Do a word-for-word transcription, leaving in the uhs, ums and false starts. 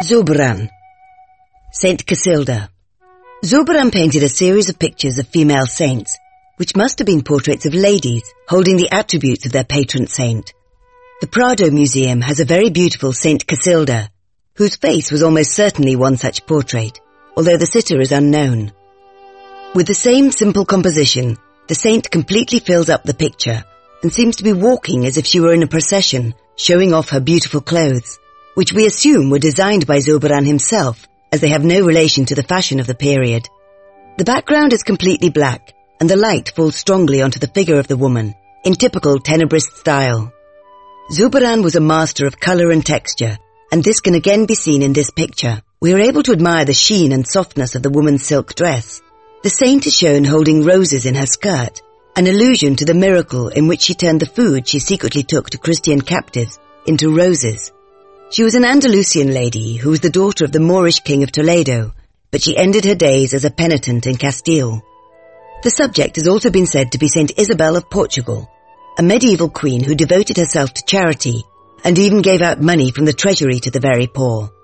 Zurbarán. Saint Casilda. Zurbarán painted a series of pictures of female saints, which must have been portraits of ladies holding the attributes of their patron saint. The Prado Museum has a very beautiful Saint Casilda, whose face was almost certainly one such portrait, although the sitter is unknown. With the same simple composition, the saint completely fills up the picture and seems to be walking as if she were in a procession, showing off her beautiful clothes, which we assume were designed by Zurbarán himself, as they have no relation to the fashion of the period. The background is completely black, and the light falls strongly onto the figure of the woman, in typical Tenebrist style. Zurbarán was a master of colour and texture, and this can again be seen in this picture. We are able to admire the sheen and softness of the woman's silk dress. The saint is shown holding roses in her skirt, an allusion to the miracle in which she turned the food she secretly took to Christian captives into roses. She was an Andalusian lady who was the daughter of the Moorish king of Toledo, but she ended her days as a penitent in Castile. The subject has also been said to be Saint Isabel of Portugal, a medieval queen who devoted herself to charity and even gave out money from the treasury to the very poor.